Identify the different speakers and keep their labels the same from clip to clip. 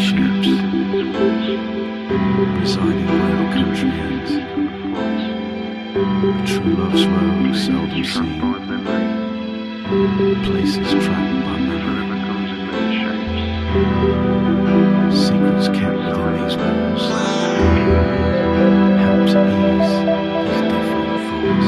Speaker 1: ships residing by our country ends. True love's road seldom seen, places tracked by memory, secrets kept within these walls, help to ease these different thoughts.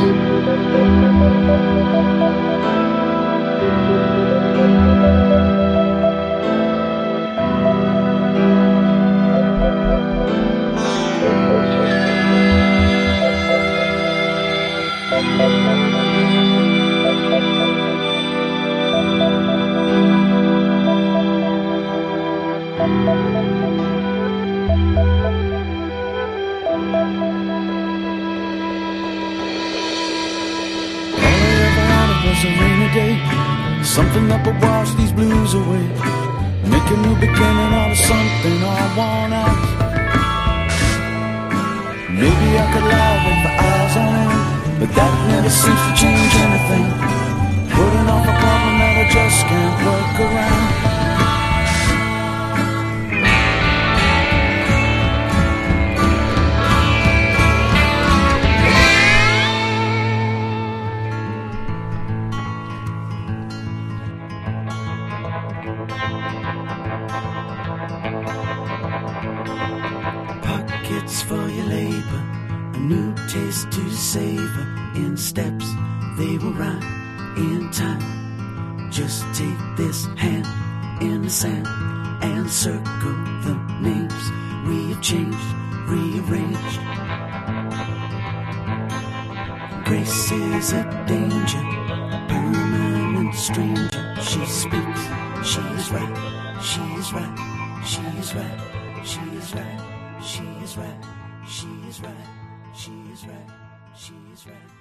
Speaker 2: Was a rainy day, something that would wash these blues away, make a new beginning out of something all worn out. Maybe I could lie with my eyes on him, but that never seems to change anything. Putting off a problem that I just can't work around. Pockets for your labor, a new taste to savor. In steps, they will rhyme in time. Just take this hand in the sand and circle the names we have changed, rearranged. Grace is a danger, permanent stranger. She speaks, she is right, she is right, she is right, she is right, she is right, she is right, she is right, she is right.